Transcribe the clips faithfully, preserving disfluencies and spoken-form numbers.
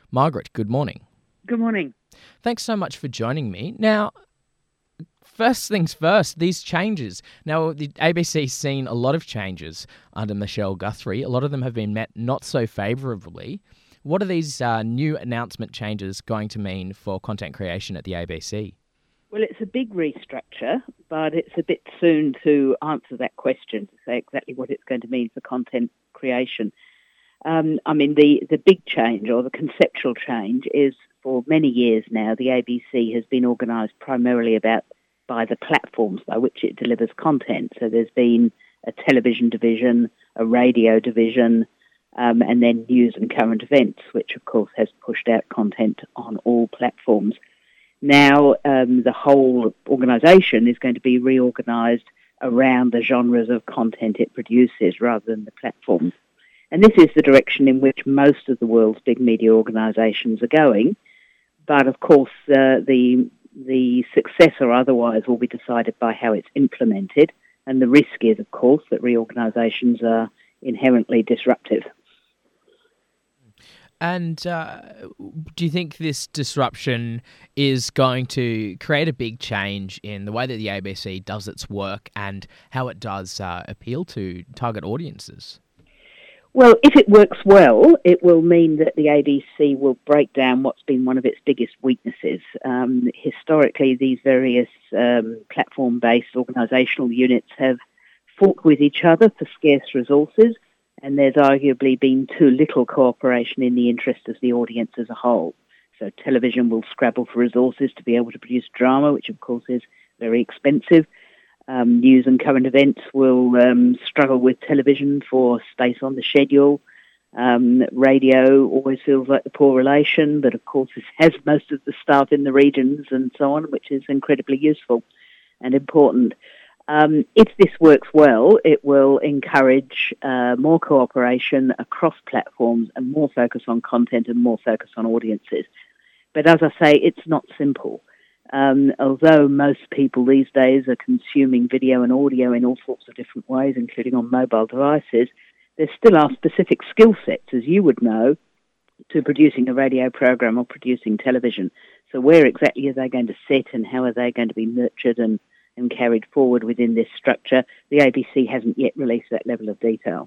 Margaret, good morning. Good morning. Thanks so much for joining me. Now, first things first, these changes. Now, the A B C's seen a lot of changes under Michelle Guthrie. A lot of them have been met not so favourably. What are these uh, new announcement changes going to mean for content creation at the A B C? Well, it's a big restructure, but it's a bit soon to answer that question, to say exactly what it's going to mean for content creation. Um, I mean, the, the big change or the conceptual change is for many years now, the A B C has been organised primarily about by the platforms by which it delivers content. So there's been a television division, a radio division, um, and then news and current events, which of course has pushed out content on all platforms. Now um, the whole organisation is going to be reorganised around the genres of content it produces rather than the platforms. And this is the direction in which most of the world's big media organisations are going. But of course, uh, the the success or otherwise will be decided by how it's implemented. And the risk is, of course, that reorganisations are inherently disruptive. And uh, do you think this disruption is going to create a big change in the way that the A B C does its work and how it does uh, appeal to target audiences? Well, if it works well, it will mean that the A B C will break down what's been one of its biggest weaknesses. Um, historically, these various um, platform-based organisational units have fought with each other for scarce resources, and there's arguably been too little cooperation in the interest of the audience as a whole. So television will scrabble for resources to be able to produce drama, which of course is very expensive. Um, news and current events will um, struggle with television for space on the schedule. Um, radio always feels like the poor relation, but of course it has most of the staff in the regions and so on, which is incredibly useful and important. Um, if this works well, it will encourage uh, more cooperation across platforms and more focus on content and more focus on audiences. But as I say, it's not simple. Um, although most people these days are consuming video and audio in all sorts of different ways, including on mobile devices, there still are specific skill sets, as you would know, to producing a radio program or producing television. So where exactly are they going to sit and how are they going to be nurtured and, and carried forward within this structure? The A B C hasn't yet released that level of detail.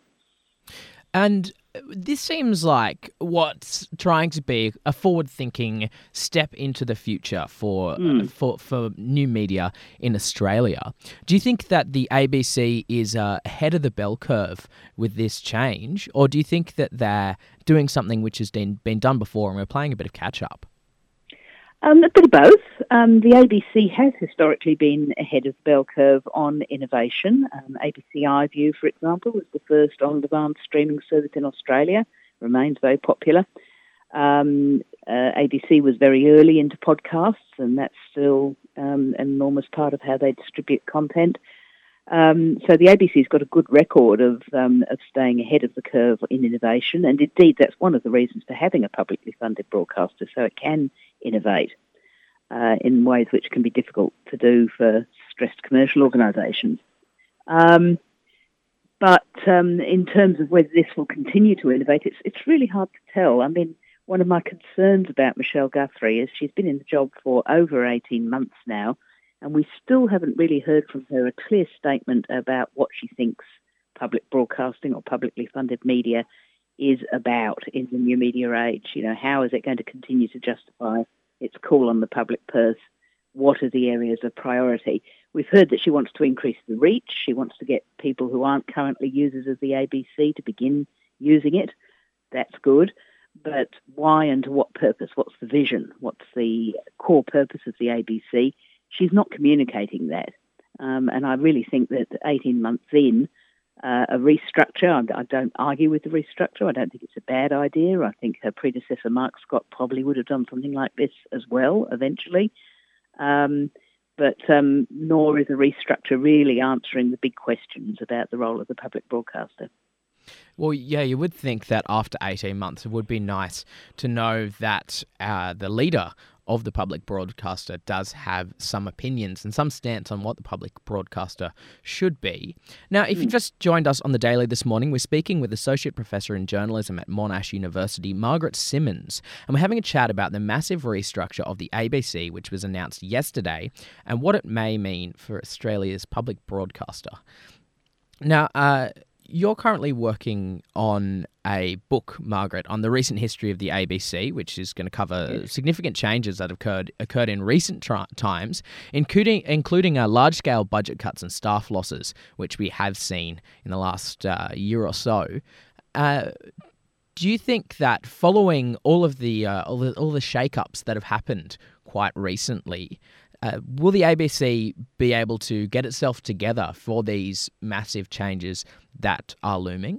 And this seems like what's trying to be a forward-thinking step into the future for, mm. uh, for for new media in Australia. Do you think that the A B C is uh, ahead of the bell curve with this change, or do you think that they're doing something which has been, been done before and we're playing a bit of catch-up? Um, a bit of both. Um, the A B C has historically been ahead of the bell curve on innovation. Um, A B C iView, for example, was the first on-demand streaming service in Australia, remains very popular. Um, uh, A B C was very early into podcasts, and that's still um, an enormous part of how they distribute content. Um, so the A B C's got a good record of um, of staying ahead of the curve in innovation, and indeed that's one of the reasons for having a publicly funded broadcaster, so it can innovate uh, in ways which can be difficult to do for stressed commercial organisations. Um, but um, in terms of whether this will continue to innovate, it's it's really hard to tell. I mean, one of my concerns about Michelle Guthrie is she's been in the job for over eighteen months now, and we still haven't really heard from her a clear statement about what she thinks public broadcasting or publicly funded media is about in the new media age. You know, how is it going to continue to justify its call on the public purse? What are the areas of priority? We've heard that she wants to increase the reach. She wants to get people who aren't currently users of the A B C to begin using it. That's good. But why and to what purpose? What's the vision? What's the core purpose of the A B C? She's not communicating that. Um, and I really think that eighteen months in, Uh, a restructure. I, I don't argue with the restructure. I don't think it's a bad idea. I think her predecessor, Mark Scott, probably would have done something like this as well eventually. Um, but um, nor is a restructure really answering the big questions about the role of the public broadcaster. Well, yeah, you would think that after eighteen months, it would be nice to know that uh, the leader of the public broadcaster does have some opinions and some stance on what the public broadcaster should be. Now, if you just joined us on The Daily this morning, we're speaking with Associate Professor in Journalism at Monash University, Margaret Simmons, and we're having a chat about the massive restructure of the A B C, which was announced yesterday, and what it may mean for Australia's public broadcaster. Now, uh, you're currently working on a book, Margaret, on the recent history of the A B C, which is going to cover yes. significant changes that have occurred occurred in recent tri- times, including including uh, large-scale budget cuts and staff losses, which we have seen in the last uh, year or so. Uh, do you think that following all of the uh, all the, all the shake-ups that have happened quite recently, Uh, will the A B C be able to get itself together for these massive changes that are looming?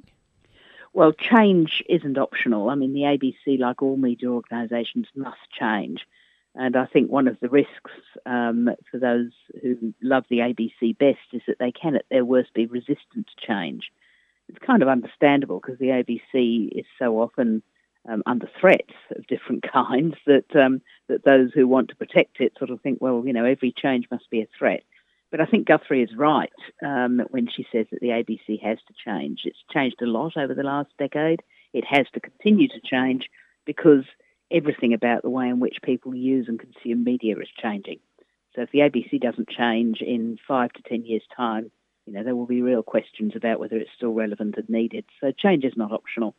Well, change isn't optional. I mean, the A B C, like all media organisations, must change. And I think one of the risks um, for those who love the A B C best is that they can, at their worst, be resistant to change. It's kind of understandable because the A B C is so often Um, under threats of different kinds that um, that those who want to protect it sort of think, well, you know, every change must be a threat. But I think Guthrie is right um, when she says that the A B C has to change. It's changed a lot over the last decade. It has to continue to change because everything about the way in which people use and consume media is changing. So if the A B C doesn't change in five to ten years' time, you know, there will be real questions about whether it's still relevant and needed. So change is not optional.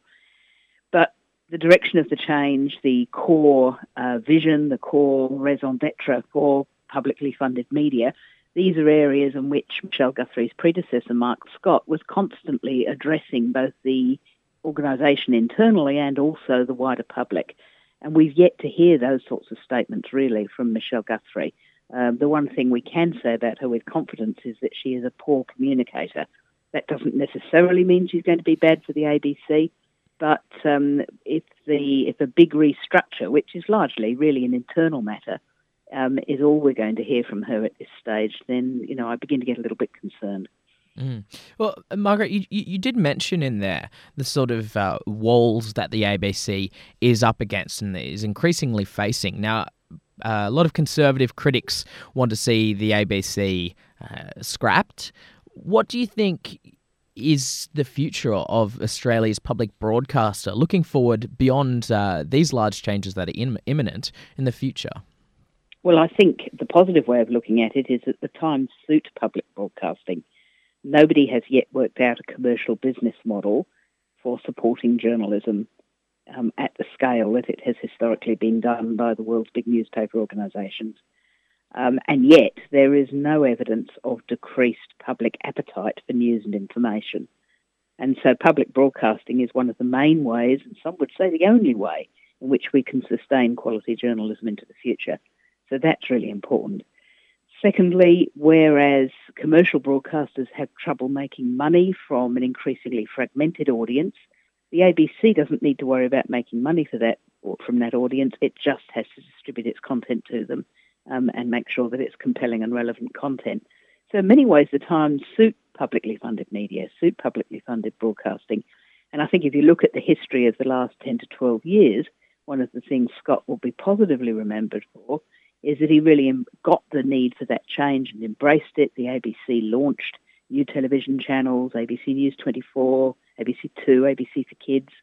But the direction of the change, the core uh, vision, the core raison d'etre for publicly funded media, these are areas in which Michelle Guthrie's predecessor, Mark Scott, was constantly addressing both the organisation internally and also the wider public. And we've yet to hear those sorts of statements, really, from Michelle Guthrie. Um, the one thing we can say about her with confidence is that she is a poor communicator. That doesn't necessarily mean she's going to be bad for the A B C. But um, if the if a big restructure, which is largely really an internal matter, um, is all we're going to hear from her at this stage, then you know I begin to get a little bit concerned. Mm. Well, Margaret, you, you did mention in there the sort of uh, walls that the A B C is up against and is increasingly facing. Now, uh, a lot of conservative critics want to see the A B C uh, scrapped. What do you think is the future of Australia's public broadcaster looking forward beyond uh, these large changes that are in, imminent in the future? Well, I think the positive way of looking at it is that the times suit public broadcasting. Nobody has yet worked out a commercial business model for supporting journalism um, at the scale that it has historically been done by the world's big newspaper organisations. Um, and yet there is no evidence of decreased public appetite for news and information. And so public broadcasting is one of the main ways, and some would say the only way, in which we can sustain quality journalism into the future. So that's really important. Secondly, whereas commercial broadcasters have trouble making money from an increasingly fragmented audience, the A B C doesn't need to worry about making money for that or from that audience. It just has to distribute its content to them. Um, and make sure that it's compelling and relevant content. So in many ways, the Times suit publicly funded media, suit publicly funded broadcasting. And I think if you look at the history of the last ten to twelve years, one of the things Scott will be positively remembered for is that he really got the need for that change and embraced it. The A B C launched new television channels, A B C News twenty-four, A B C two, A B C for Kids,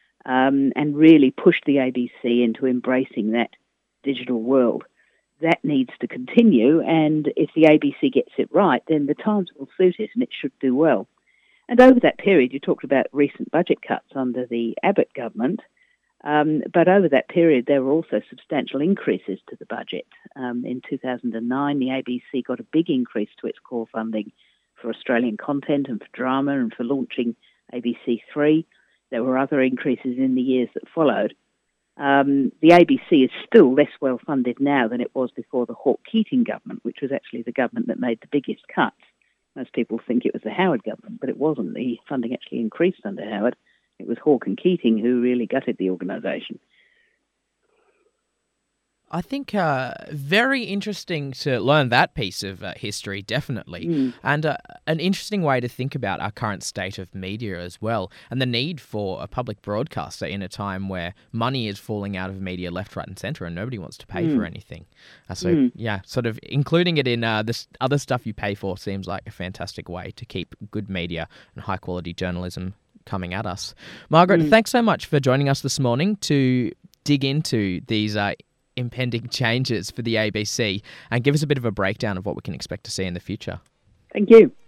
um, and really pushed the A B C into embracing that digital world. That needs to continue, and if the A B C gets it right, then the Times will suit it, and it should do well. And over that period, you talked about recent budget cuts under the Abbott government, um, but over that period, there were also substantial increases to the budget. Um, in two thousand nine, the A B C got a big increase to its core funding for Australian content and for drama and for launching A B C three. There were other increases in the years that followed. Um, the A B C is still less well funded now than it was before the Hawke-Keating government, which was actually the government that made the biggest cuts. Most people think it was the Howard government, but it wasn't. The funding actually increased under Howard. It was Hawke and Keating who really gutted the organisation. I think uh, very interesting to learn that piece of uh, history, definitely. Mm. And uh, an interesting way to think about our current state of media as well, and the need for a public broadcaster in a time where money is falling out of media left, right and centre and nobody wants to pay Mm. for anything. Uh, so, Mm. yeah, sort of including it in uh, this other stuff you pay for seems like a fantastic way to keep good media and high-quality journalism coming at us. Margaret, Mm. thanks so much for joining us this morning to dig into these uh, impending changes for the A B C and give us a bit of a breakdown of what we can expect to see in the future. Thank you.